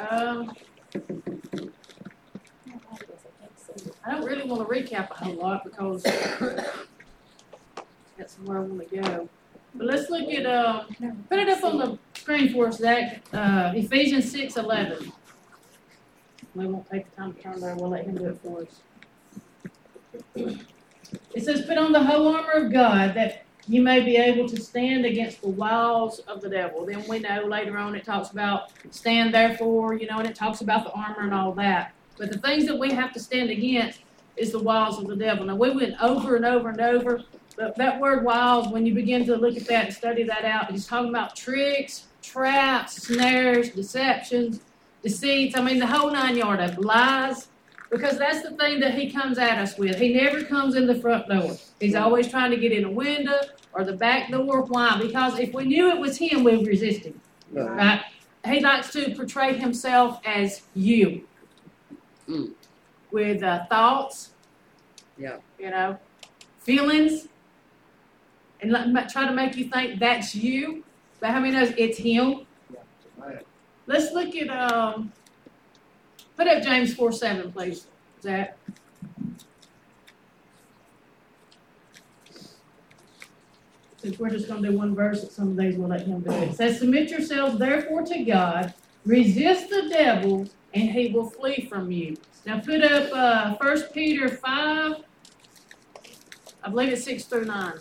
I don't really want to recap a whole lot because that's where I want to go. But let's look at, put it up on the screen for us, Zach. Ephesians 6:11. We won't take the time to turn there. We'll let him do it for us. It says, put on the whole armor of God that you may be able to stand against the wiles of the devil. Then we know later on it talks about stand therefore, and it talks about the armor and all that. But the things that we have to stand against is the wiles of the devil. Now, we went over and over and over, but that word wiles, when you begin to look at that and study that out, he's talking about tricks, traps, snares, deceptions, deceits. I mean, the whole 9 yards of lies. Because that's the thing that he comes at us with. He never comes in the front door. He's always trying to get in a window or the back door. Why? Because if we knew it was him, we would resist him. Right? He likes to portray himself as you. With thoughts. Feelings. And try to make you think that's you. But how many knows it's him? Let's look at... put up James 4:7, please, Zach. Since we're just going to do one verse, some of these we'll let him do it. It says, submit yourselves therefore to God, resist the devil, and he will flee from you. Now put up 1 Peter 5, I believe it's 6 through 9.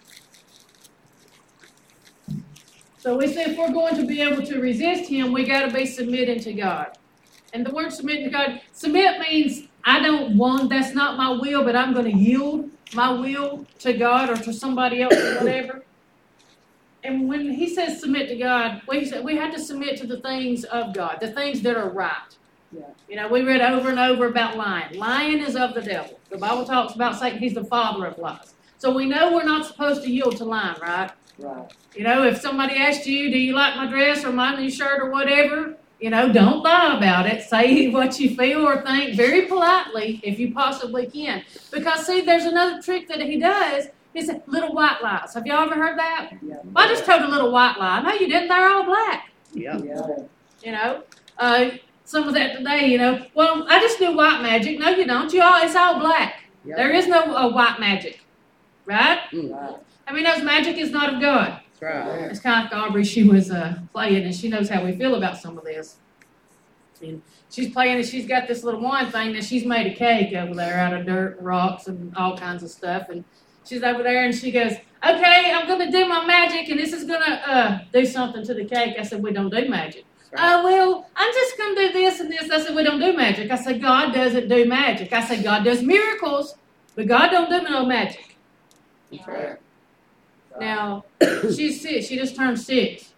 So we say if we're going to be able to resist him, we got to be submitting to God. And the word submit to God, submit means I don't want, that's not my will, but I'm going to yield my will to God or to somebody else or whatever. And when he says submit to God, we have to submit to the things of God, the things that are right. We read over and over about lying. Lying is of the devil. The Bible talks about Satan, he's the father of lies. So we know we're not supposed to yield to lying, right? Right. If somebody asked you, do you like my dress or my new shirt or whatever, don't lie about it. Say what you feel or think very politely if you possibly can. Because, see, there's another trick that he does. It's little white lies. Have y'all ever heard that? Yeah. Well, I just told a little white lie. No, you didn't. They're all black. Yeah. Some of that today, well, I just do white magic. No, you don't. It's all black. Yeah. There is no white magic. Right? Right. I mean, magic is not of God. Right. It's kind of like Aubrey, she was playing, and she knows how we feel about some of this. And she's playing, and she's got this little wine thing that she's made a cake over there out of dirt, rocks, and all kinds of stuff. And she's over there, and she goes, okay, I'm going to do my magic, and this is going to do something to the cake. I said, we don't do magic. Right. Well, I'm just going to do this and this. I said, we don't do magic. I said, God doesn't do magic. I said, God does miracles, but God don't do no magic. That's right. Now, she's 6. She just turned 6.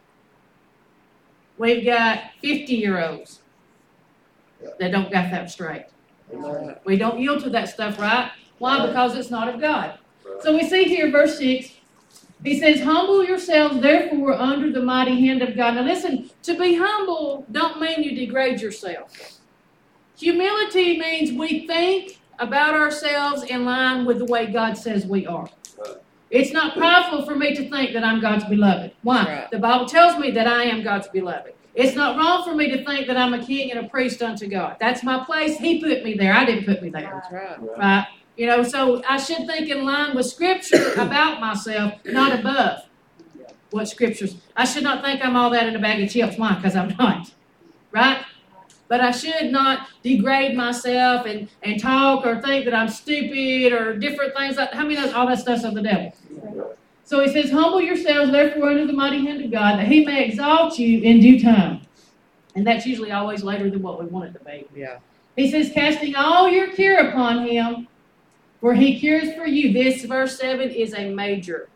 We've got 50-year-olds that don't got that straight. We don't yield to that stuff, right? Why? Because it's not of God. So we see here, verse 6, he says, humble yourselves, therefore, under the mighty hand of God. Now listen, to be humble don't mean you degrade yourself. Humility means we think about ourselves in line with the way God says we are. It's not prideful for me to think that I'm God's beloved. Why? Right. The Bible tells me that I am God's beloved. It's not wrong for me to think that I'm a king and a priest unto God. That's my place. He put me there. I didn't put me there. That's right. Right? So I should think in line with Scripture about myself, not above what Scriptures. I should not think I'm all that in a bag of chips. Why? Because I'm not. Right? But I should not degrade myself and talk or think that I'm stupid or different things. All that stuff's of the devil. So he says, humble yourselves, therefore, under the mighty hand of God, that he may exalt you in due time. And that's usually always later than what we want it to be. Yeah. He says, casting all your care upon him, for he cares for you. This, verse 7, is a major.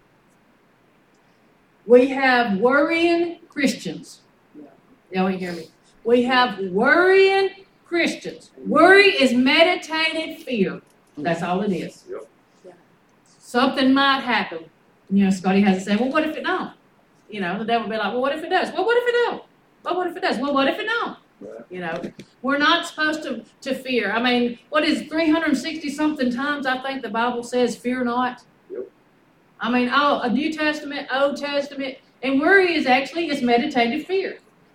We have worrying Christians. Y'all ain't hear me. We have worrying Christians. Worry is meditated fear. That's all it is. Yep. Something might happen. Scotty has to say, well, what if it don't? The devil will be like, well, what if it does? Well, what if it don't? Well, what if it does? Well, what if it don't? Right. We're not supposed to fear. I mean, what is 360-something times I think the Bible says, fear not? Yep. I mean, New Testament, Old Testament, and worry is actually meditated fear.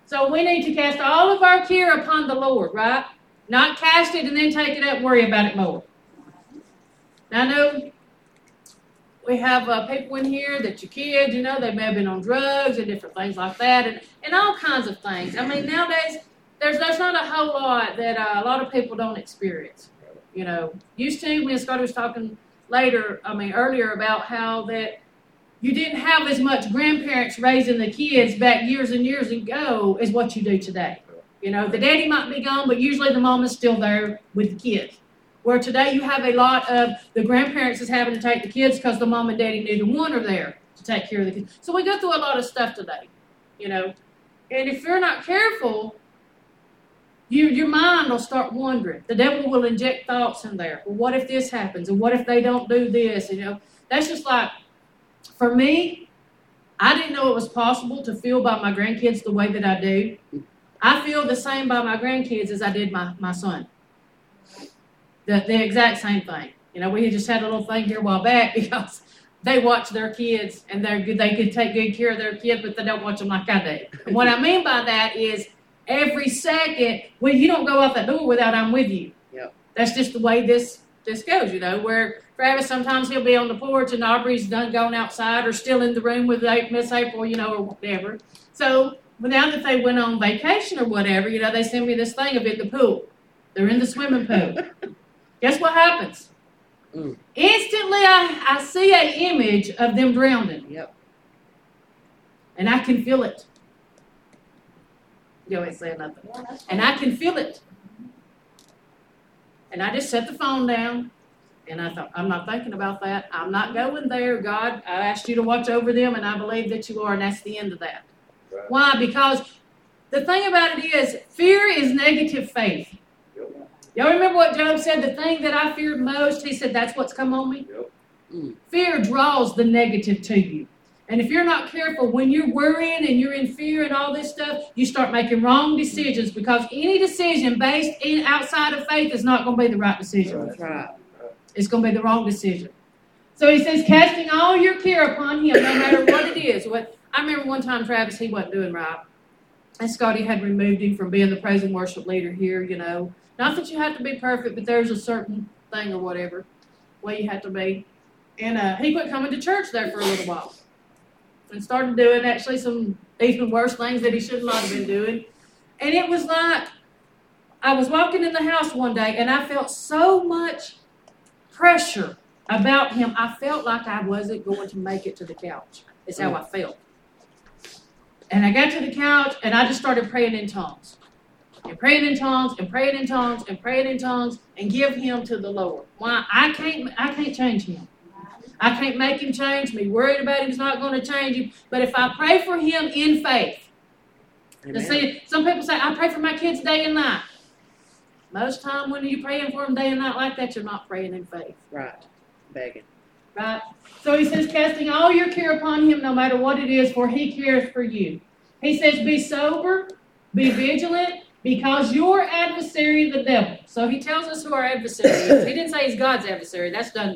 So we need to cast all of our care upon the Lord, right? Not cast it and then take it up and worry about it more. Now, I know we have people in here that your kids, you know, they may have been on drugs and different things like that, and all kinds of things. I mean, nowadays, there's not a whole lot that a lot of people don't experience. You know, used to, when Scotty was talking earlier about how that you didn't have as much grandparents raising the kids back years and years ago as what you do today. You know, the daddy might be gone, but usually the mom is still there with the kids. Where today you have a lot of the grandparents is having to take the kids because the mom and daddy, neither one are there to take care of the kids. So we go through a lot of stuff today, you know. And if you're not careful, your mind will start wandering. The devil will inject thoughts in there. Well, what if this happens? And what if they don't do this? You know, that's just like, for me, I didn't know it was possible to feel by my grandkids the way that I do. I feel the same by my grandkids as I did my son. The exact same thing. You know, we just had a little thing here a while back because they watch their kids and they can take good care of their kids, but they don't watch them like I do. And what I mean by that is every second, well, you don't go out that door without I'm with you. Yep. That's just the way this goes, you know, where Travis, sometimes he'll be on the porch and Aubrey's done gone outside or still in the room with Miss April, you know, or whatever. So now that they went on vacation or whatever, you know, they send me this thing of it, the pool. They're in the swimming pool. Guess what happens? Instantly, I see an image of them drowning. Yep. And I can feel it. You ain't saying nothing. And I can feel it. And I just set the phone down. And I thought, I'm not thinking about that. I'm not going there. God, I asked you to watch over them, and I believe that you are, and that's the end of that. Right. Why? Because the thing about it is, fear is negative faith. Y'all remember what Job said? The thing that I feared most, he said, that's what's come on me. Yep. Fear draws the negative to you. And if you're not careful, when you're worrying and you're in fear and all this stuff, you start making wrong decisions because any decision based outside of faith is not going to be the right decision. That's right. It's going to be the wrong decision. So he says, casting all your care upon him, no matter what it is. I remember one time, Travis, he wasn't doing right. And Scotty had removed him from being the praise and worship leader here, you know. Not that you have to be perfect, but there's a certain thing or whatever way you have to be. And he quit coming to church there for a little while. And started doing actually some even worse things that he should not have been doing. And it was like, I was walking in the house one day and I felt so much pressure about him. I felt like I wasn't going to make it to the couch. It's how I felt. And I got to the couch and I just started praying in tongues. And praying in tongues, and praying in tongues, and praying in tongues, and give him to the Lord. Why? I can't change him. I can't make him change me. Worried about him's not going to change him. But if I pray for him in faith, see, some people say, I pray for my kids day and night. Most time when you're praying for them day and night like that, you're not praying in faith. Right. Begging. Right? So he says, casting all your care upon him, no matter what it is, for he cares for you. He says, be sober, be vigilant, because your adversary, the devil. So he tells us who our adversary is. He didn't say he's God's adversary. That's done.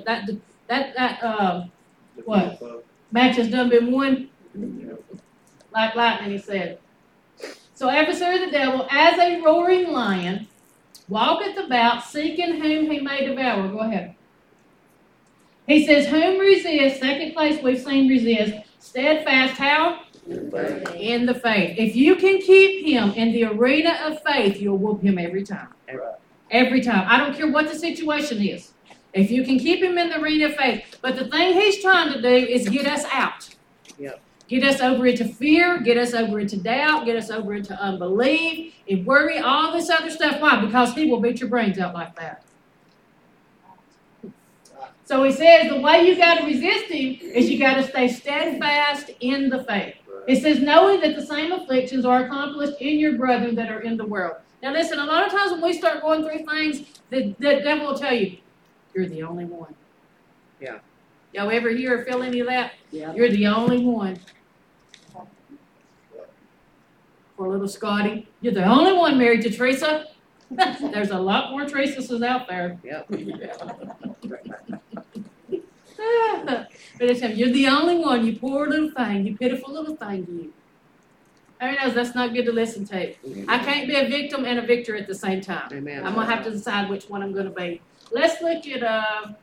What? Match has done been won. Like lightning, he said. So adversary, the devil, as a roaring lion, walketh about, seeking whom he may devour. Go ahead. He says, whom resist, second place we've seen resist, steadfast, how? In the faith. If you can keep him in the arena of faith, you'll whoop him every time. Every time. I don't care what the situation is. If you can keep him in the arena of faith. But the thing he's trying to do is get us out. Yep. Get us over into fear, get us over into doubt, get us over into unbelief, and worry, all this other stuff. Why? Because he will beat your brains out like that. So he says the way you got to resist him is you got to stay steadfast in the faith. It says, knowing that the same afflictions are accomplished in your brethren that are in the world. Now listen, a lot of times when we start going through things, the devil will tell you, you're the only one. Yeah. Y'all ever hear or feel any of that? Yeah. You're the only one. Poor little Scotty. You're the only one married to Teresa. There's a lot more Teresas out there. Yep. But it's him. You're the only one, you poor little thing, you pitiful little thing, you. Everybody knows that's not good to listen to. I can't be a victim and a victor at the same time. Amen. I'm going to have to decide which one I'm going to be. Let's look at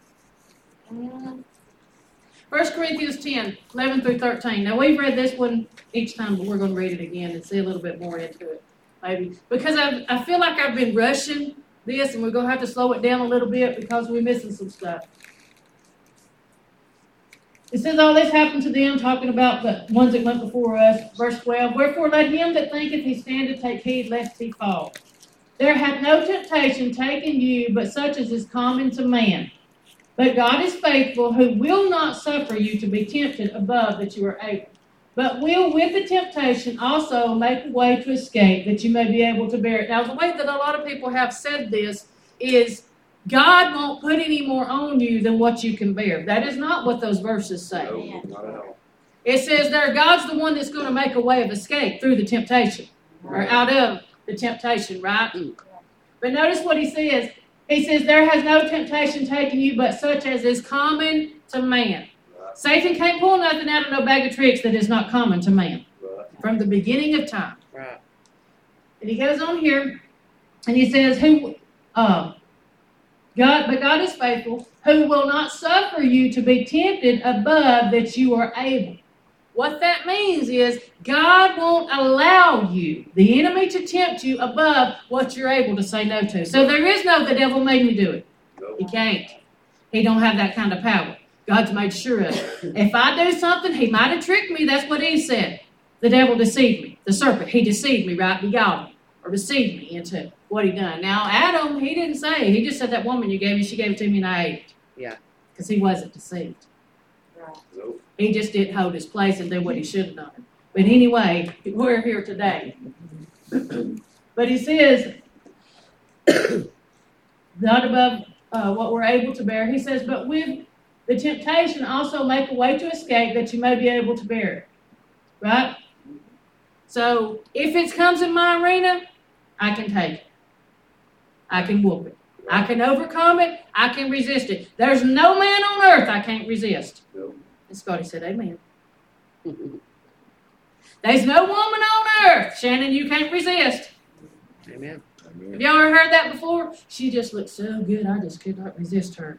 1 Corinthians 10, 11 through 13. Now, we've read this one each time, but we're going to read it again and see a little bit more into it, maybe. Because I feel like I've been rushing this, and we're going to have to slow it down a little bit because we're missing some stuff. It says all this happened to them, talking about the ones that went before us. Verse 12, wherefore let him that thinketh he standeth take heed lest he fall. There hath no temptation taken you, but such as is common to man. But God is faithful, who will not suffer you to be tempted above that you are able, but will with the temptation also make a way to escape, that you may be able to bear it. Now, the way that a lot of people have said this is, God won't put any more on you than what you can bear. That is not what those verses say. No, not at all. It says there, God's the one that's going to make a way of escape through the temptation, or out of the temptation, right? But notice what he says. He says, there has no temptation taken you, but such as is common to man. Right. Satan can't pull nothing out of no bag of tricks that is not common to man Right. from the beginning of time. Right. And he goes on here, and he says, but God is faithful, who will not suffer you to be tempted above that you are able. What that means is God won't allow you, the enemy, to tempt you above what you're able to say no to. So there is no, the devil made me do it. No. He can't. He don't have that kind of power. God's made sure of it. If I do something, he might have tricked me. That's what he said. The devil deceived me. The serpent, he deceived me, right? He got me. Or deceived me into what he done. Now, Adam, he didn't say. He just said that woman you gave me, she gave it to me and I ate it. Yeah. Because he wasn't deceived. No. He just didn't hold his place and do what he should have done. But anyway, we're here today. But he says, not above what we're able to bear. He says, but with the temptation also make a way to escape that you may be able to bear it. Right? So, if it comes in my arena, I can take it. I can whoop it. I can overcome it. I can resist it. There's no man on earth I can't resist. No. And Scotty said, amen. There's no woman on earth, Shannon, you can't resist. Amen. Have y'all ever heard that before? She just looks so good, I just could not resist her.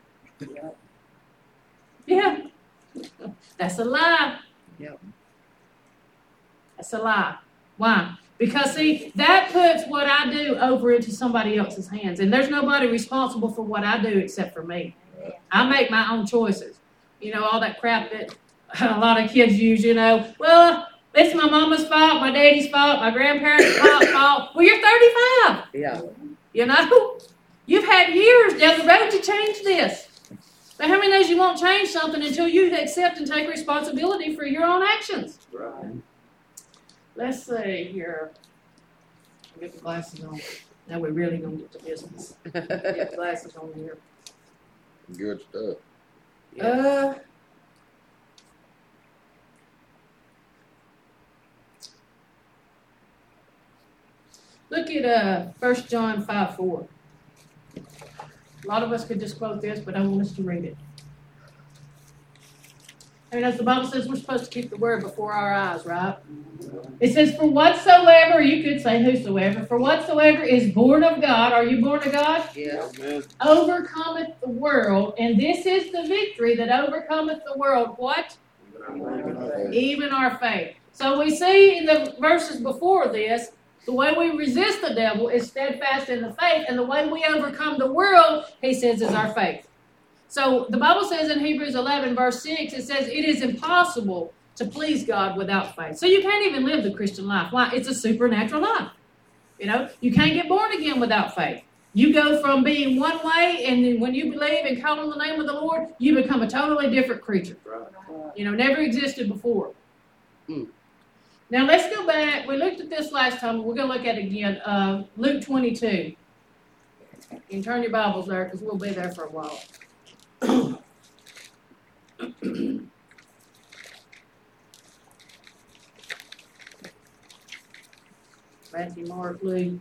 Yeah. That's a lie. Yep. That's a lie. Why? Because, see, that puts what I do over into somebody else's hands. And there's nobody responsible for what I do except for me. I make my own choices. You know, all that crap that a lot of kids use, you know. Well, it's my mama's fault, my daddy's fault, my grandparents' fault. Well, you're 35. Yeah. You know? You've had years down the road to change this. But how many knows you won't change something until you accept and take responsibility for your own actions? Right. Let's see here. Get the glasses on. Now we're really going to get to business. Get the glasses on here. Good stuff. Look at 1 John 5:4. A lot of us could just quote this, but I want us to read it. And as the Bible says, we're supposed to keep the word before our eyes, right? It says, for whatsoever, you could say whosoever, for whatsoever is born of God, are you born of God? Yes. Amen. Overcometh the world, and this is the victory that overcometh the world. What? Even our faith. So we see in the verses before this, the way we resist the devil is steadfast in the faith, and the way we overcome the world, he says, is our faith. So the Bible says in Hebrews 11, verse 6, it says, it is impossible to please God without faith. So you can't even live the Christian life. Why? It's a supernatural life. You know, you can't get born again without faith. You go from being one way, and then when you believe and call on the name of the Lord, you become a totally different creature. Right. You know, never existed before. Hmm. Now let's go back. We looked at this last time. We're going to look at it again. Luke 22. You can turn your Bibles there because we'll be there for a while. Matthew, Mark, Luke.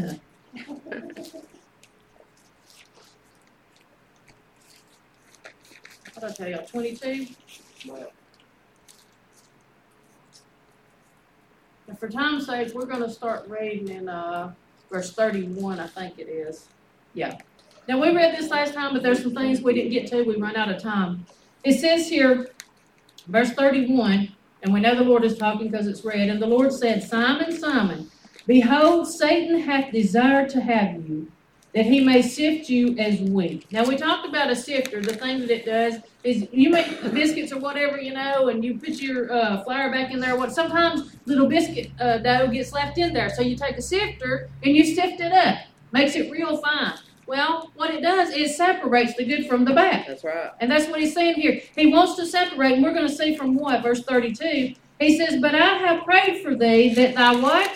What did I tell y'all? 22? And for time's sake, we're going to start reading in verse 31, I think it is. Yeah. Now, we read this last time, but there's some things we didn't get to. We run out of time. It says here, verse 31, and we know the Lord is talking because it's read, and the Lord said, Simon, Simon, behold, Satan hath desired to have you, that he may sift you as wheat. Now, we talked about a sifter. The thing that it does is you make biscuits or whatever, and you put your flour back in there. Sometimes little biscuit dough gets left in there. So you take a sifter and you sift it up. Makes it real fine. Well, what it does is separates the good from the bad. That's right. And that's what he's saying here. He wants to separate, and we're going to see from what? Verse 32. He says, but I have prayed for thee that thy what?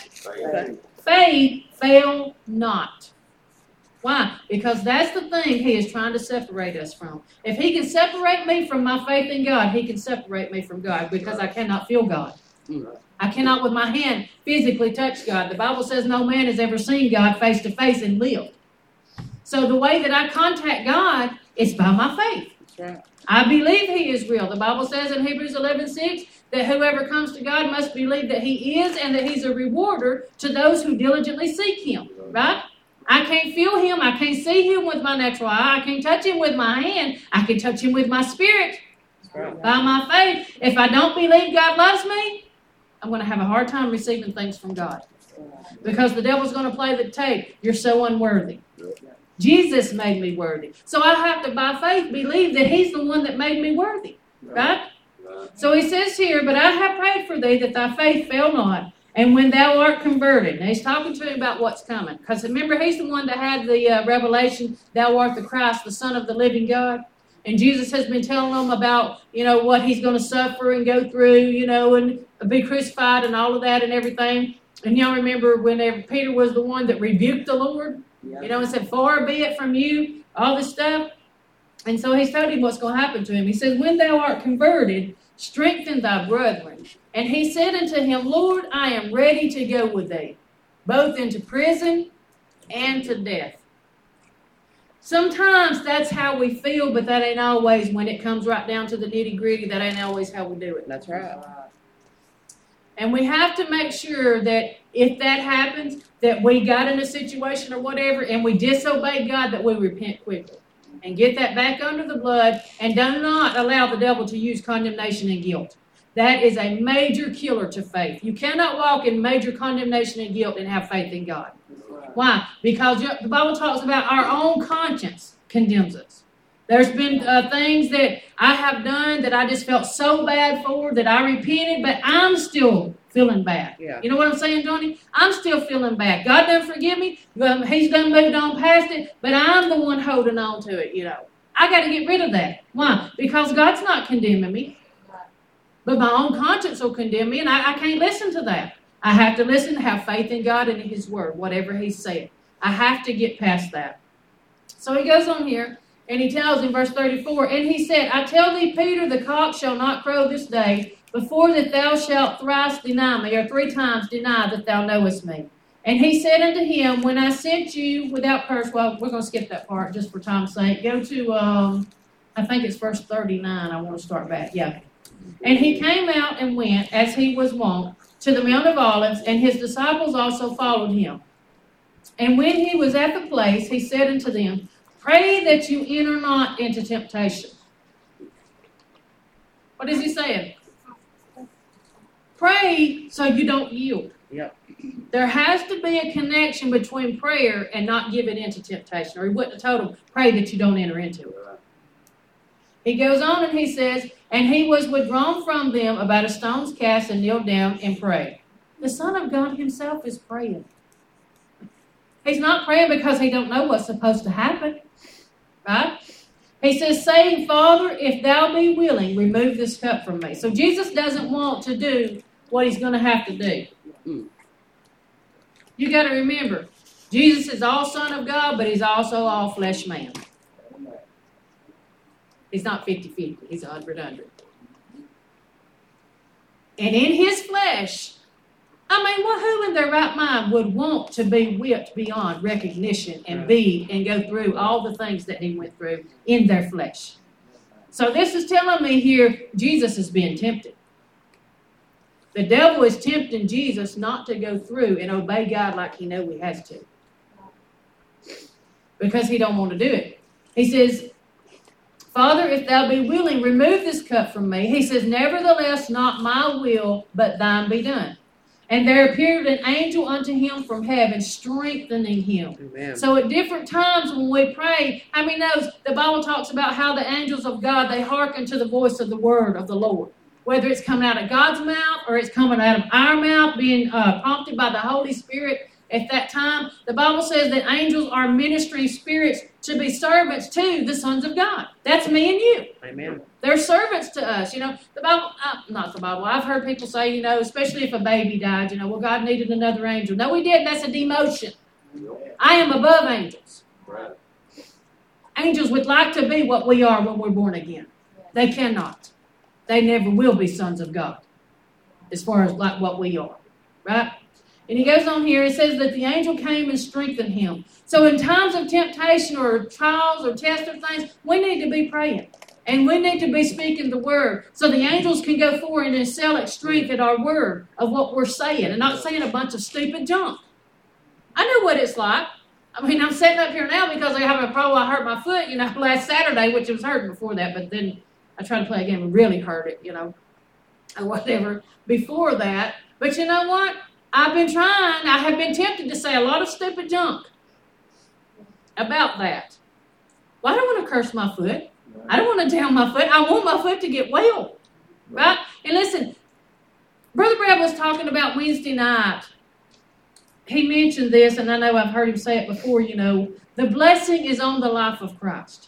Faith fail not. Why? Because that's the thing he is trying to separate us from. If he can separate me from my faith in God, he can separate me from God because I cannot feel God. I cannot with my hand physically touch God. The Bible says no man has ever seen God face to face and lived. So the way that I contact God is by my faith. That's right. I believe he is real. The Bible says in Hebrews 11:6 that whoever comes to God must believe that he is and that he's a rewarder to those who diligently seek him. Right? I can't feel him. I can't see him with my natural eye. I can't touch him with my hand. I can touch him with my spirit by my faith. If I don't believe God loves me, I'm going to have a hard time receiving things from God. Because the devil's going to play the tape. You're so unworthy. Jesus made me worthy. So I have to, by faith, believe that he's the one that made me worthy. Right? So he says here, but I have prayed for thee that thy faith fail not. And when thou art converted. Now he's talking to him about what's coming. Because remember, he's the one that had the revelation, thou art the Christ, the Son of the living God. And Jesus has been telling them about, what he's going to suffer and go through, and be crucified and all of that and everything. And y'all remember whenever Peter was the one that rebuked the Lord, and said, far be it from you, all this stuff. And so he's told him what's going to happen to him. He says, when thou art converted, strengthen thy brethren. And he said unto him, Lord, I am ready to go with thee, both into prison and to death. Sometimes that's how we feel, but that ain't always, when it comes right down to the nitty gritty, that ain't always how we do it. That's right. And we have to make sure that if that happens, that we got in a situation or whatever, and we disobey God, that we repent quickly. And get that back under the blood, and do not allow the devil to use condemnation and guilt. That is a major killer to faith. You cannot walk in major condemnation and guilt and have faith in God. Why? Because the Bible talks about our own conscience condemns us. There's been things that I have done that I just felt so bad for that I repented, but I'm still feeling bad. Yeah. You know what I'm saying, Johnny? I'm still feeling bad. God done forgive me. He's done moved on past it, but I'm the one holding on to it, I got to get rid of that. Why? Because God's not condemning me. But my own conscience will condemn me, and I can't listen to that. I have to listen, have faith in God and in his word, whatever he said. I have to get past that. So he goes on here, and he tells in verse 34, and he said, I tell thee, Peter, the cock shall not crow this day, before that thou shalt thrice deny me, or 3 times deny that thou knowest me. And he said unto him, when I sent you without curse, well, we're going to skip that part just for time's sake. Go to, I think it's verse 39. I want to start back. Yeah. And he came out and went, as he was wont, to the Mount of Olives, and his disciples also followed him. And when he was at the place, he said unto them, pray that you enter not into temptation. What is he saying? Pray so you don't yield. Yep. There has to be a connection between prayer and not giving into temptation, or he wouldn't have told them, pray that you don't enter into it. He goes on and he says, and he was withdrawn from them about a stone's cast and kneeled down and prayed. The Son of God himself is praying. He's not praying because he don't know what's supposed to happen. Right? He says, saying, Father, if thou be willing, remove this cup from me. So Jesus doesn't want to do what he's going to have to do. You got to remember, Jesus is all Son of God, but he's also all flesh man. He's not 50-50. He's 100-100. And in his flesh, who in their right mind would want to be whipped beyond recognition and go through all the things that he went through in their flesh? So this is telling me here, Jesus is being tempted. The devil is tempting Jesus not to go through and obey God like he knows he has to. Because he don't want to do it. He says, Father, if thou be willing, remove this cup from me. He says, nevertheless, not my will, but thine be done. And there appeared an angel unto him from heaven, strengthening him. Amen. So at different times when we pray, how many knows the Bible talks about how the angels of God, they hearken to the voice of the word of the Lord. Whether it's coming out of God's mouth or it's coming out of our mouth, being prompted by the Holy Spirit at that time. The Bible says that angels are ministering spirits to be servants to the sons of God. That's me and you. Amen. They're servants to us. You know, the Bible, not the Bible. I've heard people say, you know, especially if a baby died, you know, well, God needed another angel. No, he didn't. That's a demotion. I am above angels. Right. Angels would like to be what we are when we're born again. They cannot. They never will be sons of God as far as like what we are. Right? And he goes on here, it says that the angel came and strengthened him. So in times of temptation or trials or tests or things, we need to be praying. And we need to be speaking the word. So the angels can go forward and excel at strength at our word of what we're saying. And not saying a bunch of stupid junk. I know what it's like. I mean, I'm sitting up here now because I have a problem. I hurt my foot, you know, last Saturday, which was hurting before that. But then I tried to play a game and really hurt it, you know, or whatever before that. But you know what? I have been tempted to say a lot of stupid junk about that. Well, I don't want to curse my foot. I don't want to down my foot. I want my foot to get well. Right? And listen, Brother Brad was talking about Wednesday night. He mentioned this, and I know I've heard him say it before, you know, the blessing is on the life of Christ.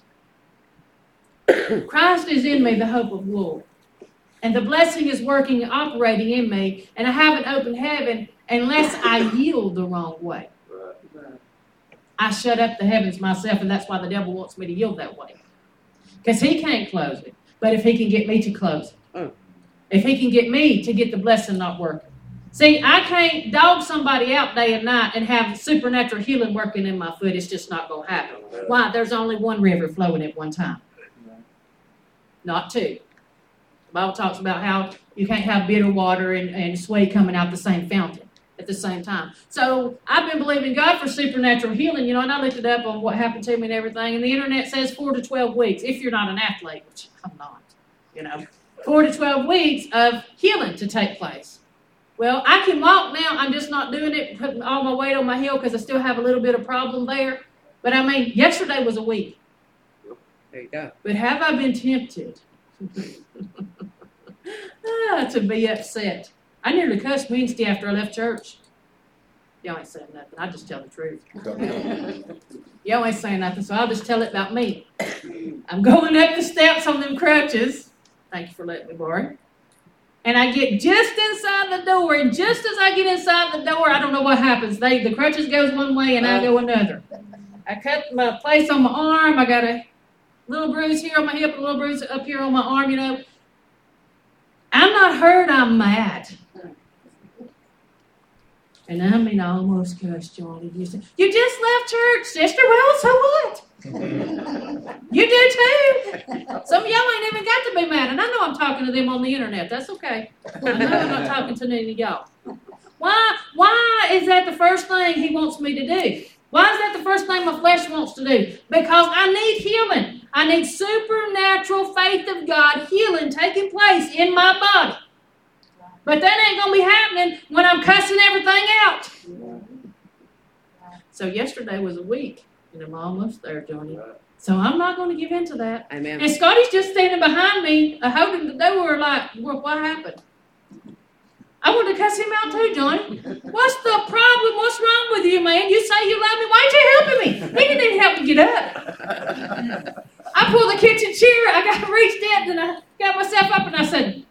Christ is in me, the hope of glory. And the blessing is working and operating in me, and I haven't opened heaven unless I yield the wrong way. I shut up the heavens myself, and that's why the devil wants me to yield that way. Because he can't close it. But if he can get me to close it. If he can get me to get the blessing not working. See, I can't dog somebody out day and night and have supernatural healing working in my foot. It's just not going to happen. Why? There's only one river flowing at one time. Not two. The Bible talks about how you can't have bitter water and sweat coming out the same fountain at the same time. So I've been believing God for supernatural healing, you know, and I looked it up on what happened to me and everything, and the internet says 4 to 12 weeks, if you're not an athlete, which I'm not, you know, 4 to 12 weeks of healing to take place. Well, I can walk now. I'm just not doing it, putting all my weight on my heel because I still have a little bit of problem there. But I mean, yesterday was a week. There you go. But have I been tempted to be upset? I nearly cussed Wednesday after I left church. Y'all ain't saying nothing. I just tell the truth. Y'all ain't saying nothing, so I'll just tell it about me. I'm going up the steps on them crutches. Thank you for letting me borrow. And I get just inside the door, and just as I get inside the door, I don't know what happens. The crutches goes one way, and I go another. I cut my place on my arm. I got a little bruise here on my hip, a little bruise up here on my arm, you know. I'm not hurt, I'm mad. And I mean, I almost cussed Johnny. You said, you just left church, sister. Well, so what? You do too. Some of y'all ain't even got to be mad. And I know I'm talking to them on the internet. That's okay. I know I'm not talking to any of y'all. Why is that the first thing he wants me to do? Why is that the first thing my flesh wants to do? Because I need healing. I need supernatural faith of God healing taking place in my body. But that ain't going to be happening when I'm cussing everything out. So yesterday was a week, and I'm almost there, Johnny. So I'm not going to give in to that. Amen. And Scotty's just standing behind me, holding the door like, well, what happened? I want to cuss him out too, Johnny. What's the problem? What's wrong with you, man? You say you love me. Why ain't you helping me? He didn't even help me get up. I pulled the kitchen chair. I reached in and I got myself up and I said,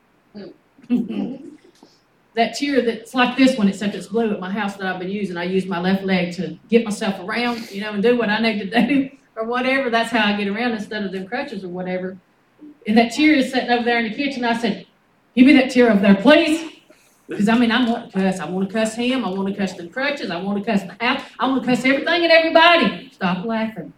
that chair that's like this one, except it's blue at my house that I've been using. I use my left leg to get myself around, you know, and do what I need to do or whatever. That's how I get around instead of them crutches or whatever. And that chair is sitting over there in the kitchen. I said, give me that chair over there, please. Because, I mean, I want to cuss. I want to cuss him. I want to cuss the crutches. I want to cuss the house. I want to cuss everything and everybody. Stop laughing.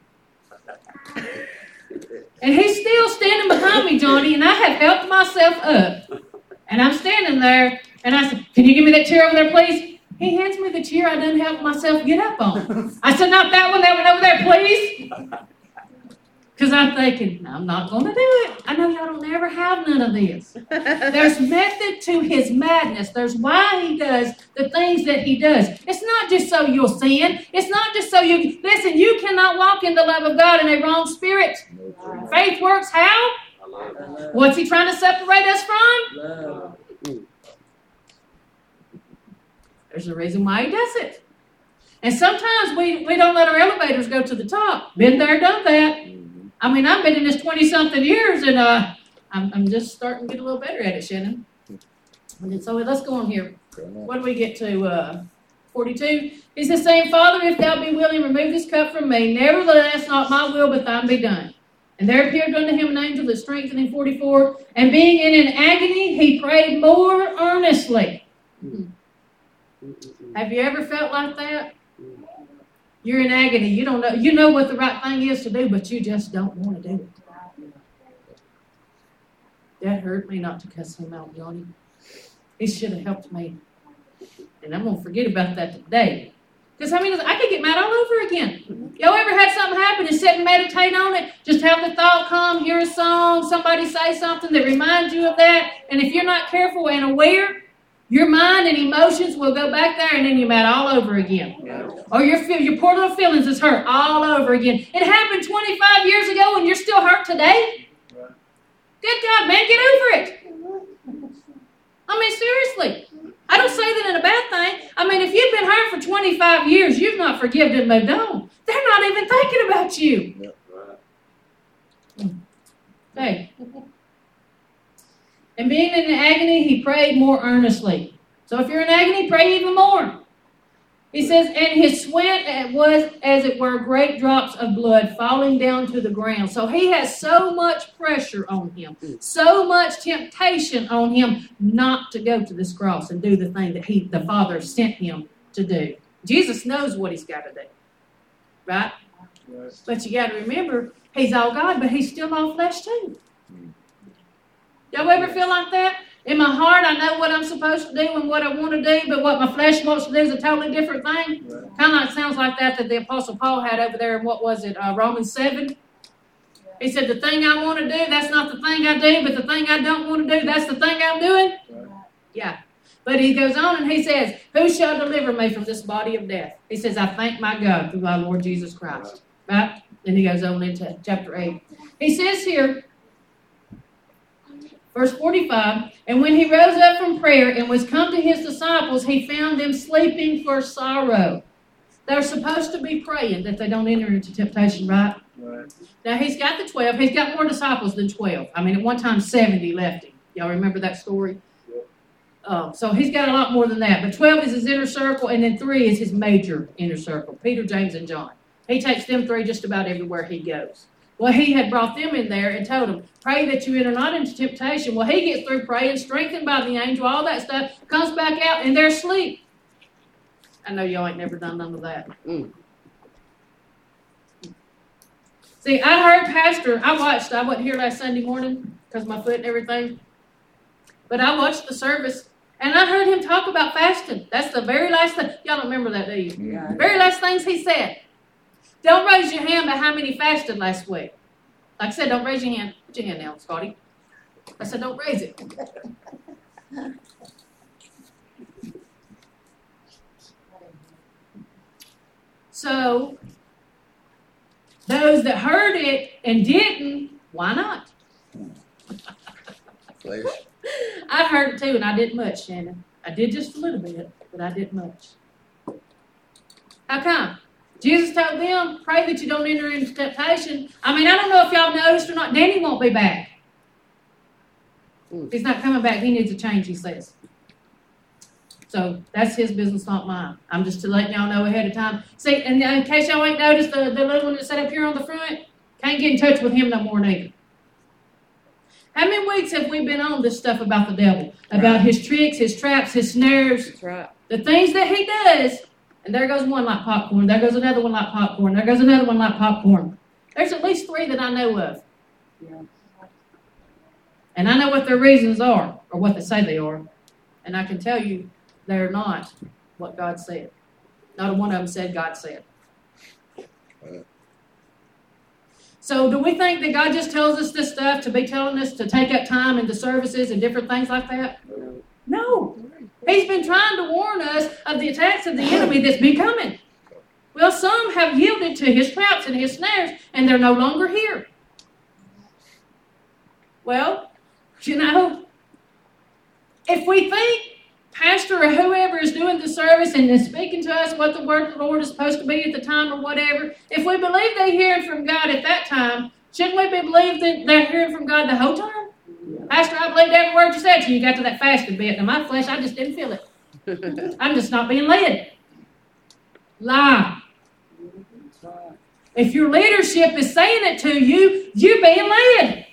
And he's still standing behind me, Johnny, and I have helped myself up. And I'm standing there, and I said, can you give me that chair over there, please? He hands me the chair I didn't help myself get up on. I said, not that one over there, please. Because I'm thinking, no, I'm not going to do it. I know y'all don't ever have none of this. There's method to his madness. There's why he does the things that he does. It's not just so you'll sin. It's not just so you... Listen, you cannot walk in the love of God in a wrong spirit. Faith works how? What's he trying to separate us from? Love. There's a reason why he does it. And sometimes we don't let our elevators go to the top. Been there, done that. I mean, I've been in this 20-something years, and I'm just starting to get a little better at it, Shannon. And so let's go on here. What do we get to? 42. He says, saying, Father, if thou be willing, remove this cup from me. Nevertheless, not my will, but thine be done. And there appeared unto him an angel that strengthened him. 44. And being in an agony, he prayed more earnestly. Have you ever felt like that? You're in agony. You don't know. You know what the right thing is to do, but you just don't want to do it. That hurt me not to cuss him out, Johnny. He should have helped me. And I'm going to forget about that today. Because, I mean, I could get mad all over again. Y'all ever had something happen and sit and meditate on it? Just have the thought come, hear a song, somebody say something that reminds you of that. And if you're not careful and aware, your mind and emotions will go back there and then you're mad all over again. Or your poor little feelings is hurt all over again. It happened 25 years ago and you're still hurt today? Good God, man, get over it. I mean, seriously. I don't say that in a bad thing. I mean, if you've been hurt for 25 years, you've not forgiven and moved on. They're not even thinking about you. Hey. And being in agony, he prayed more earnestly. So if you're in agony, pray even more. He says, and his sweat was, as it were, great drops of blood falling down to the ground. So he has so much pressure on him, so much temptation on him not to go to this cross and do the thing that the Father sent him to do. Jesus knows what he's got to do, right? Yes. But you got to remember, he's all God, but he's still all flesh too. Y'all ever feel like that? In my heart, I know what I'm supposed to do and what I want to do, but what my flesh wants to do is a totally different thing. Right. Kind of like sounds like that the Apostle Paul had over there in, what was it, Romans 7? He said, the thing I want to do, that's not the thing I do, but the thing I don't want to do, that's the thing I'm doing. Right. Yeah. But he goes on and he says, who shall deliver me from this body of death? He says, I thank my God through our Lord Jesus Christ. Right? Then he goes on into chapter 8. He says here, verse 45, and when he rose up from prayer and was come to his disciples, he found them sleeping for sorrow. They're supposed to be praying that they don't enter into temptation, right? Right. Now, he's got the 12. He's got more disciples than 12. I mean, at one time, 70 left him. Y'all remember that story? Yep. So he's got a lot more than that. But 12 is his inner circle, and then 3 is his major inner circle, Peter, James, and John. He takes them 3 just about everywhere he goes. Well, he had brought them in there and told them, pray that you enter not into temptation. Well, he gets through praying, strengthened by the angel, all that stuff, comes back out, and they're asleep. I know y'all ain't never done none of that. See, I heard Pastor, I wasn't here last Sunday morning because of my foot and everything, but I watched the service, and I heard him talk about fasting. That's the very last thing. Y'all don't remember that, do you? Yeah. The very last things he said. Don't raise your hand by how many fasted last week. Like I said, don't raise your hand. Put your hand down, Scotty. I said, don't raise it. So, those that heard it and didn't, why not? Flesh. I heard it too, and I didn't much, Shannon. I did just a little bit, but I didn't much. How come? Jesus told them, pray that you don't enter into temptation. I mean, I don't know if y'all noticed or not, Danny won't be back. He's not coming back. He needs a change, he says. So that's his business, not mine. I'm just to let y'all know ahead of time. See, and in case y'all ain't noticed, the little one that's set up here on the front, can't get in touch with him no more neither. How many weeks have we been on this stuff about the devil? About his tricks, his traps, his snares, That's right. the things that he does. And there goes one like popcorn. There goes another one like popcorn. There goes another one like popcorn. There's at least 3 that I know of. Yeah. And I know what their reasons are, or what they say they are. And I can tell you, they're not what God said. Not a one of them said God said. So do we think that God just tells us this stuff to be telling us to take up time in the services and different things like that? No. He's been trying to warn us of the attacks of the enemy that's been coming. Well, some have yielded to his traps and his snares, and they're no longer here. Well, you know, if we think pastor or whoever is doing the service and is speaking to us what the word of the Lord is supposed to be at the time or whatever, if we believe they're hearing from God at that time, shouldn't we believe that they're hearing from God the whole time? Yeah. Pastor, I believed every word you said till you got to that fasting bit. In my flesh, I just didn't feel it. I'm just not being led. Lie. If your leadership is saying it to you, you're being led.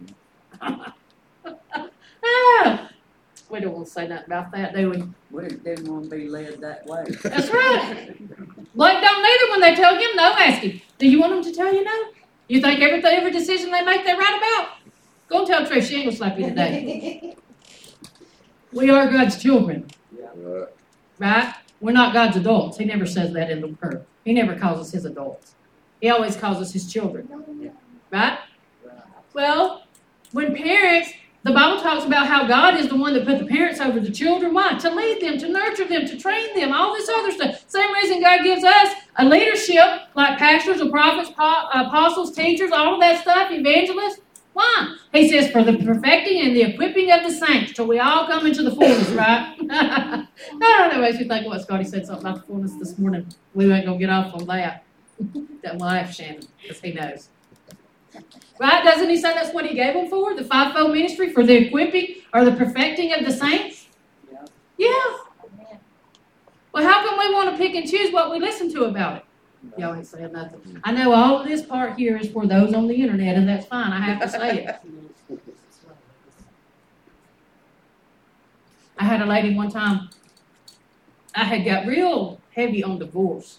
We don't want to say nothing about that, do we? We didn't want to be led that way. That's right. Blake don't either when they tell him no, ask him. Do you want them to tell you no? You think every decision they make they're right about? Go and tell Trish, she ain't going to slap you today. We are God's children. Yeah. Right? We're not God's adults. He never says that in the word. He never calls us his adults. He always calls us his children. Right? Well, when parents, the Bible talks about how God is the one that put the parents over the children. Why? To lead them, to nurture them, to train them, all this other stuff. Same reason God gives us a leadership like pastors or prophets, apostles, teachers, all of that stuff, evangelists. Why? He says, for the perfecting and the equipping of the saints till we all come into the fullness, right? I don't know, makes you think, what, Scotty said something about the fullness this morning. We ain't going to get off on that. That laugh, Shannon, because he knows. Right? Doesn't he say that's what he gave them for? The fivefold ministry, for the equipping or the perfecting of the saints? Yeah. Well, how come we want to pick and choose what we listen to about it? Y'all ain't saying nothing. I know all of this part here is for those on the internet, and that's fine. I have to say it. I had a lady one time, I had got real heavy on divorce.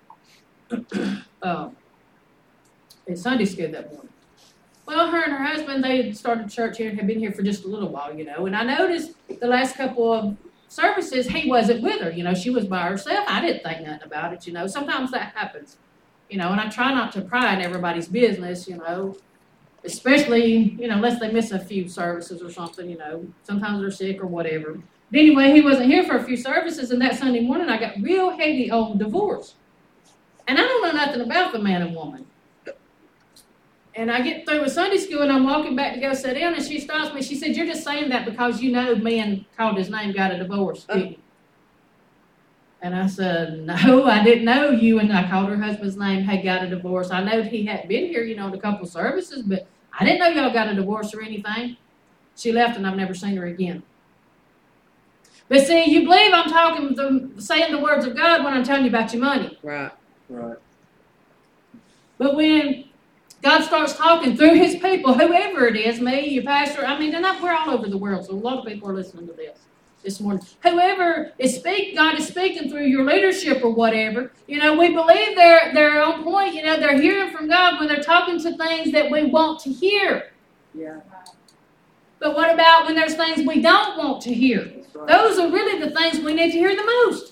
In Sunday school that morning. Well, her and her husband, they had started church here and had been here for just a little while, you know. And I noticed the last couple of services, he wasn't with her. You know, she was by herself. I didn't think nothing about it, you know. Sometimes that happens, you know. And I try not to pry in everybody's business, you know. Especially, you know, unless they miss a few services or something, you know. Sometimes they're sick or whatever. But anyway, he wasn't here for a few services. And that Sunday morning, I got real heavy on divorce. And I don't know nothing about the man and woman. And I get through with Sunday school, and I'm walking back to go sit down, and she stops me. She said, "You're just saying that because you know man called his name got a divorce, didn't you?" And I said, "No, I didn't know you." And I called her husband's name, had got a divorce. I know he hadn't been here, you know, in a couple services, but I didn't know y'all got a divorce or anything. She left, and I've never seen her again. But see, you believe I'm saying the words of God when I'm telling you about your money. Right. Right. But when God starts talking through his people, whoever it is, me, your pastor, I mean, we're all over the world, so a lot of people are listening to this morning. Whoever is speaking, God is speaking through your leadership or whatever, you know, we believe they're on point, you know, they're hearing from God when they're talking to things that we want to hear. Yeah. But what about when there's things we don't want to hear? Right. Those are really the things we need to hear the most.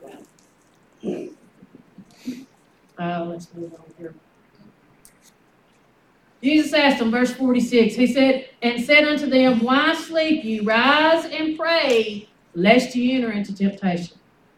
Let's move on here. Jesus asked them, verse 46, he said, and said unto them, why sleep ye? Rise and pray, lest ye enter into temptation.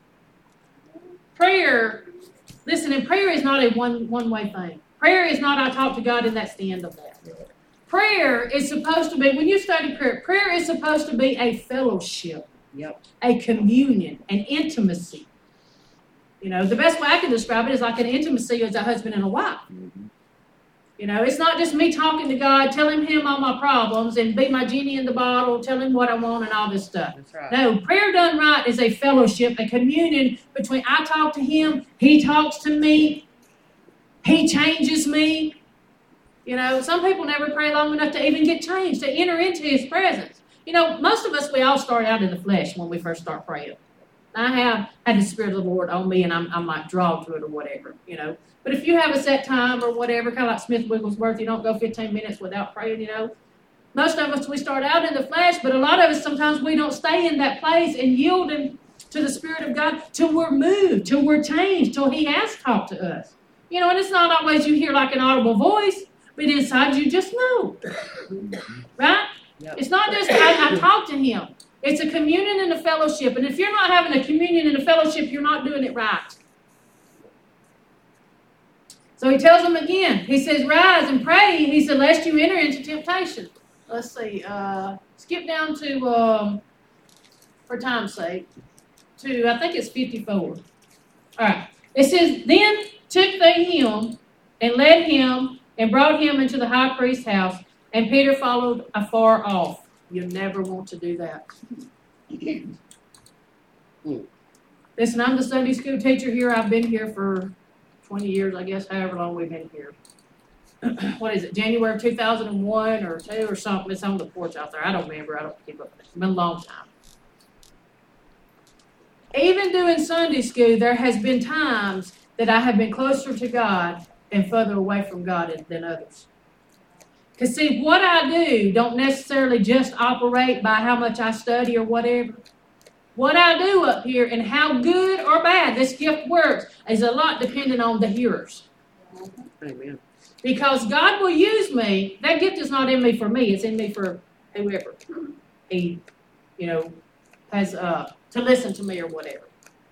Prayer, listen, and prayer is not a one-way thing. Prayer is not I talk to God and that's the end of that. Prayer is supposed to be, when you study prayer is supposed to be a fellowship, a communion, an intimacy. You know, the best way I can describe it is like an intimacy as a husband and a wife. Mm-hmm. You know, it's not just me talking to God, telling him all my problems and be my genie in the bottle, tell him what I want and all this stuff. That's right. No, prayer done right is a fellowship, a communion between I talk to him, he talks to me, he changes me. You know, some people never pray long enough to even get changed, to enter into his presence. You know, most of us, we all start out in the flesh when we first start praying. I have had the Spirit of the Lord on me, and I'm like drawn to it or whatever, you know. But if you have a set time or whatever, kind of like Smith Wigglesworth, you don't go 15 minutes without praying, you know. Most of us, we start out in the flesh, but a lot of us, sometimes we don't stay in that place and yielding to the Spirit of God till we're moved, till we're changed, till He has talked to us. You know, and it's not always you hear like an audible voice, but inside you just know. Right? Yep. It's not just, I talk to Him. It's a communion and a fellowship. And if you're not having a communion and a fellowship, you're not doing it right. So He tells them again. He says, rise and pray. He said, lest you enter into temptation. Let's see. Skip down to, for time's sake, to, I think it's 54. All right. It says, then took they him and led him and brought him into the high priest's house, and Peter followed afar off. You never want to do that. Listen, I'm the Sunday school teacher here. I've been here for 20 years, I guess, however long we've been here. What is it, January of 2001 or 2 or something? It's on the porch out there. I don't remember. I don't keep up with it. It's been a long time. Even doing Sunday school, there has been times that I have been closer to God and further away from God than others. Because see, what I do don't necessarily just operate by how much I study or whatever. What I do up here and how good or bad this gift works is a lot dependent on the hearers. Amen. Because God will use me. That gift is not in me for me. It's in me for whoever He, has to listen to me or whatever.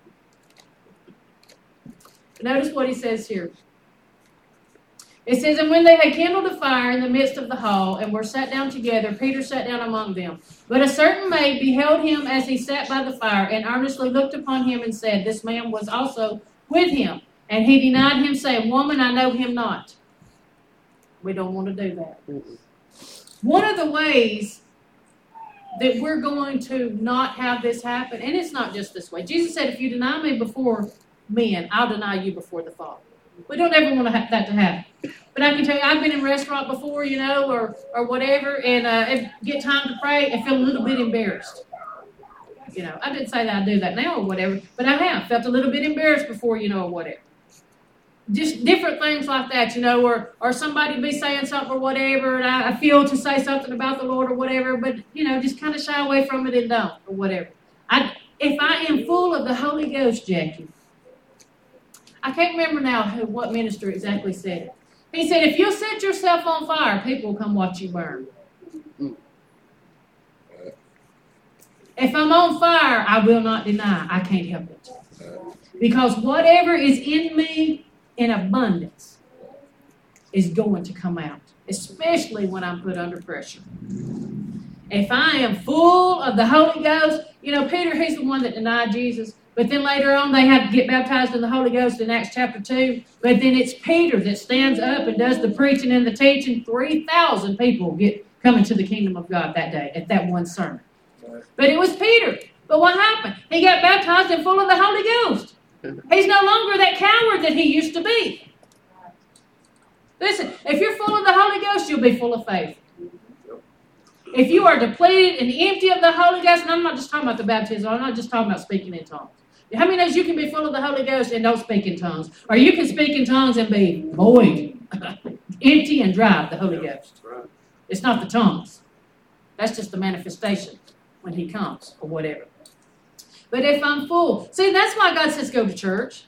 Notice what He says here. It says, and when they had kindled a fire in the midst of the hall, and were sat down together, Peter sat down among them. But a certain maid beheld him as he sat by the fire, and earnestly looked upon him, and said, this man was also with him. And he denied him, saying, woman, I know him not. We don't want to do that. One of the ways that we're going to not have this happen, and it's not just this way. Jesus said, if you deny me before men, I'll deny you before the Father. We don't ever want that to happen. But I can tell you, I've been in a restaurant before, or whatever, and get time to pray and feel a little bit embarrassed. I didn't say that I do that now or whatever, but I have felt a little bit embarrassed before, or whatever. Just different things like that, or somebody be saying something or whatever, and I feel to say something about the Lord or whatever, but, just kind of shy away from it and don't, or whatever. If I am full of the Holy Ghost, Jackie, I can't remember now what minister exactly said it. He said, if you'll set yourself on fire, people will come watch you burn. If I'm on fire, I will not deny. I can't help it. Because whatever is in me in abundance is going to come out, especially when I'm put under pressure. If I am full of the Holy Ghost, Peter, he's the one that denied Jesus. But then later on, they had to get baptized in the Holy Ghost in Acts chapter 2. But then it's Peter that stands up and does the preaching and the teaching. 3,000 people come into the kingdom of God that day at that one sermon. But it was Peter. But what happened? He got baptized and full of the Holy Ghost. He's no longer that coward that he used to be. Listen, if you're full of the Holy Ghost, you'll be full of faith. If you are depleted and empty of the Holy Ghost, and I'm not just talking about the baptism, I'm not just talking about speaking in tongues. How many knows you can be full of the Holy Ghost and don't speak in tongues? Or you can speak in tongues and be void, empty and dry of the Holy Ghost. It's not the tongues. That's just the manifestation when He comes or whatever. But if I'm full, see, that's why God says go to church.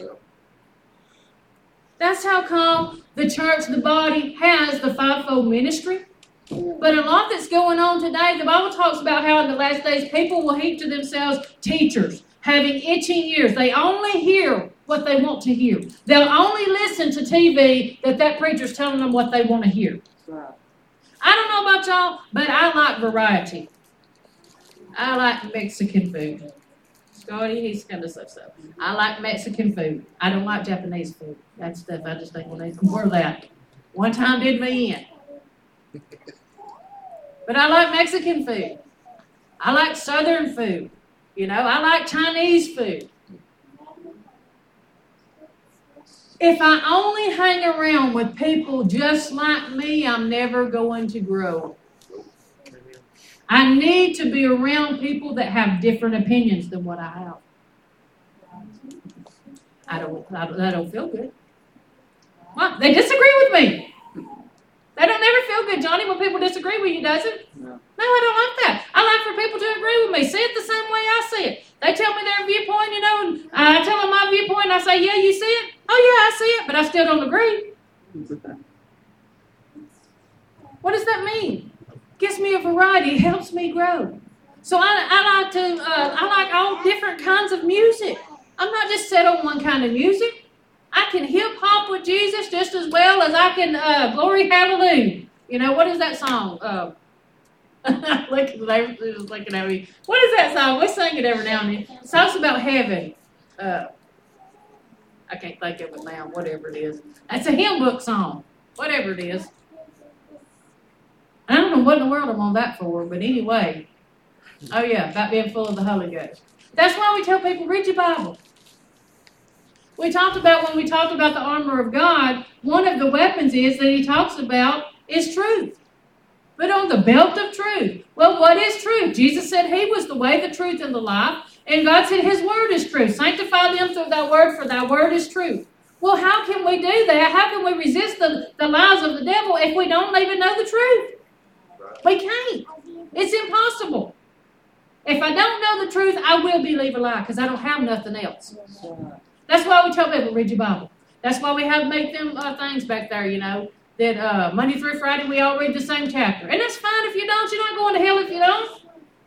That's how come the church, the body, has the fivefold ministry. But a lot that's going on today, the Bible talks about how in the last days people will heap to themselves teachers, having itching ears. They only hear what they want to hear. They'll only listen to TV that preacher's telling them what they want to hear. Right. I don't know about y'all, but I like variety. I like Mexican food. Scotty, he's kind of so. I like Mexican food. I don't like Japanese food. That stuff, I just think, well, there's more of that. One time did me in. But I like Mexican food. I like Southern food. I like Chinese food. If I only hang around with people just like me, I'm never going to grow. I need to be around people that have different opinions than what I have. I don't feel good. What? They disagree with me. That don't never feel good, Johnny, when people disagree with you, does it? No. No, I don't like that. I like for people to agree with me. See it the same way I see it. They tell me their viewpoint, and I tell them my viewpoint, and I say, yeah, you see it? Oh, yeah, I see it, but I still don't agree. What does that mean? Gives me a variety. It helps me grow. So I like all different kinds of music. I'm not just set on one kind of music. I can hip hop with Jesus just as well as I can glory hallelujah. You know, what is that song? Looking at me. What is that song? We sing it every now and then. It talks about heaven. I can't think of it now. Whatever it is. It's a hymn book song. Whatever it is. I don't know what in the world I'm on that for, but anyway. Oh yeah, about being full of the Holy Ghost. That's why we tell people, read your Bible. When we talked about the armor of God, one of the weapons is that he talks about is truth. Put on the belt of truth. Well, what is truth? Jesus said he was the way, the truth, and the life. And God said his word is truth. Sanctify them through thy word, for thy word is truth. Well, how can we do that? How can we resist the lies of the devil if we don't even know the truth? We can't. It's impossible. If I don't know the truth, I will believe a lie because I don't have nothing else. That's why we tell people, read your Bible. That's why we have make them things back there, you know, that Monday through Friday we all read the same chapter. And that's fine if you don't. You're not going to hell if you don't.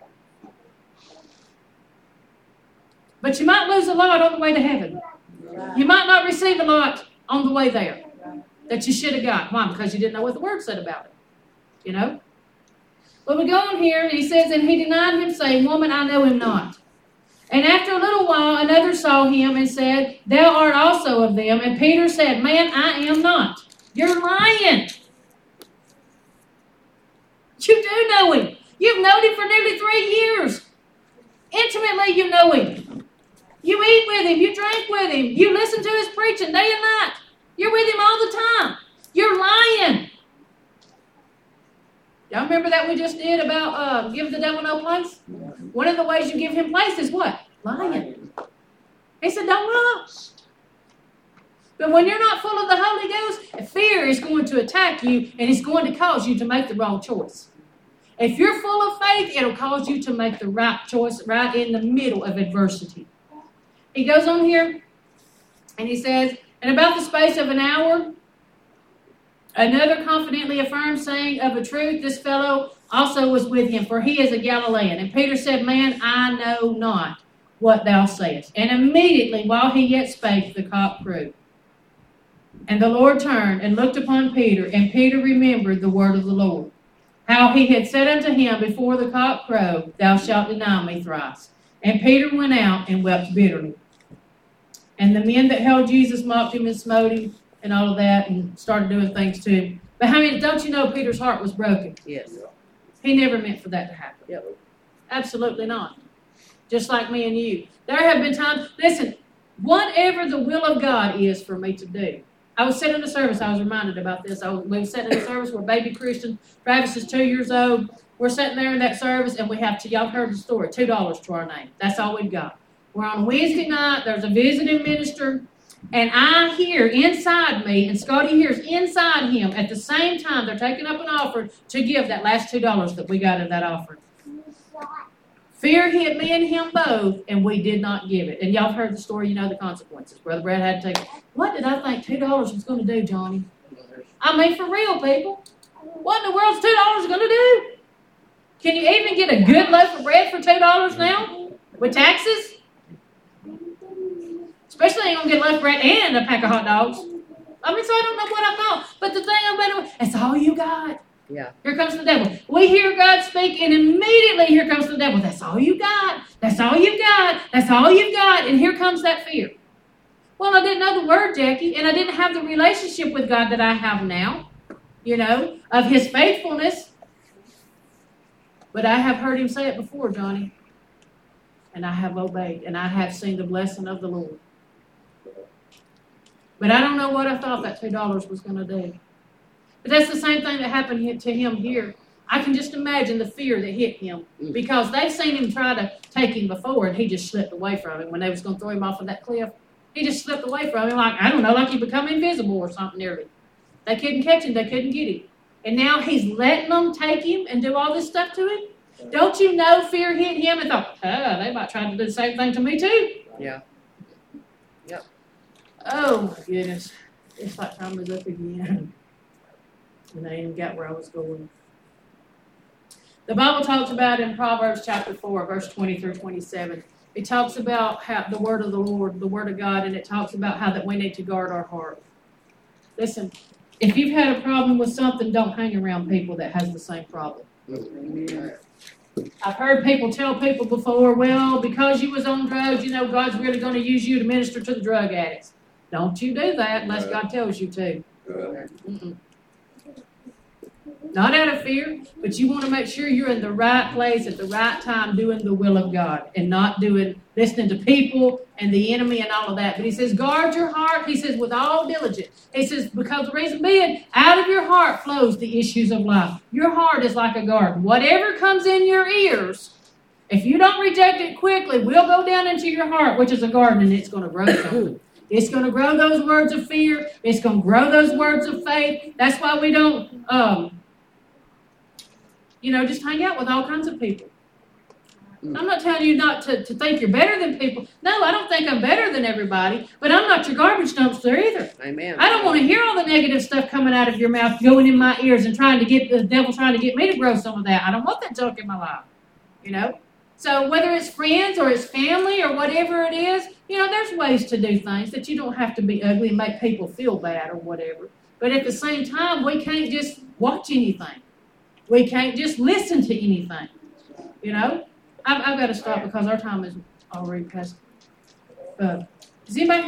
But you might lose a lot on the way to heaven. You might not receive a lot on the way there that you should have got. Why? Because you didn't know what the Word said about it. You know? But we go on here, and he says, and he denied him, saying, Woman, I know him not. And after a little while, another saw him and said, Thou art also of them. And Peter said, Man, I am not. You're lying. You do know him. You've known him for nearly 3 years. Intimately, you know him. You eat with him. You drink with him. You listen to his preaching day and night. You're with him all the time. You're lying. Y'all remember that we just did about give the devil no place? One of the ways you give him place is what? Lying. He said, don't lie. But when you're not full of the Holy Ghost, fear is going to attack you, and it's going to cause you to make the wrong choice. If you're full of faith, it'll cause you to make the right choice right in the middle of adversity. He goes on here, and he says, And about the space of an hour, another confidently affirmed, saying, Of a truth, this fellow also was with him, for he is a Galilean. And Peter said, Man, I know not what thou sayest. And immediately, while he yet spake, the cock crew. And the Lord turned and looked upon Peter, and Peter remembered the word of the Lord, how he had said unto him before the cock crowed, Thou shalt deny me thrice. And Peter went out and wept bitterly. And the men that held Jesus mocked him and smote him and all of that, and started doing things to him. But how many, don't you know Peter's heart was broken? Yes. He never meant for that to happen. Yep. Absolutely not. Just like me and you. There have been times, listen, whatever the will of God is for me to do. I was sitting in the service, I was reminded about this. We were sitting in the service, we're baby Christian. Travis is 2 years old. We're sitting there in that service, and we have, y'all heard the story, $2 to our name. That's all we've got. We're on Wednesday night, there's a visiting minister, and I hear inside me, and Scotty hears inside him, at the same time, they're taking up an offering to give that last $2 that we got in that offering. Fear hit me and him both, and we did not give it. And y'all heard the story, you know the consequences. Brother Brad had to take it. What did I think $2 was going to do, Johnny? I mean, for real, people. What in the world's $2 going to do? Can you even get a good loaf of bread for $2 now? With taxes? Especially ain't going to get a loaf of bread and a pack of hot dogs. I mean, so I don't know what I thought. But the thing about it, that's all you got. Yeah. Here comes the devil. We hear God speak, and immediately here comes the devil. That's all you got. That's all you got. That's all you got. And here comes that fear. Well, I didn't know the word, Jackie, and I didn't have the relationship with God that I have now, you know, of his faithfulness. But I have heard him say it before, Johnny. And I have obeyed, and I have seen the blessing of the Lord. But I don't know what I thought that $2 was going to do. But that's the same thing that happened to him here. I can just imagine the fear that hit him, because they've seen him try to take him before, and he just slipped away from him when they was going to throw him off of that cliff. He just slipped away from him, like, I don't know, like he become invisible or something nearly. They couldn't catch him. They couldn't get him. And now he's letting them take him and do all this stuff to him. Don't you know fear hit him and thought, they might try to do the same thing to me too? Yeah. Oh my goodness. It's like time is up again. And I ain't even got where I was going. The Bible talks about in Proverbs chapter 4, verse 20 through 27. It talks about how the word of the Lord, the word of God, and it talks about how that we need to guard our heart. Listen, if you've had a problem with something, don't hang around people that has the same problem. Amen. I've heard people tell people before, well, because you was on drugs, God's really going to use you to minister to the drug addicts. Don't you do that unless God tells you to. Mm-mm. Not out of fear, but you want to make sure you're in the right place at the right time doing the will of God and not listening to people and the enemy and all of that. But he says, guard your heart. He says, with all diligence. He says, because the reason being, out of your heart flows the issues of life. Your heart is like a garden. Whatever comes in your ears, if you don't reject it quickly, will go down into your heart, which is a garden, and it's going to grow something. It's going to grow those words of fear. It's going to grow those words of faith. That's why we don't, just hang out with all kinds of people. I'm not telling you not to think you're better than people. No, I don't think I'm better than everybody, but I'm not your garbage dumpster either. Amen. I don't want to hear all the negative stuff coming out of your mouth, going in my ears, and the devil trying to get me to grow some of that. I don't want that junk in my life, So whether it's friends or it's family or whatever it is, there's ways to do things that you don't have to be ugly and make people feel bad or whatever. But at the same time, we can't just watch anything. We can't just listen to anything. I've got to stop because our time is already past. Does anybody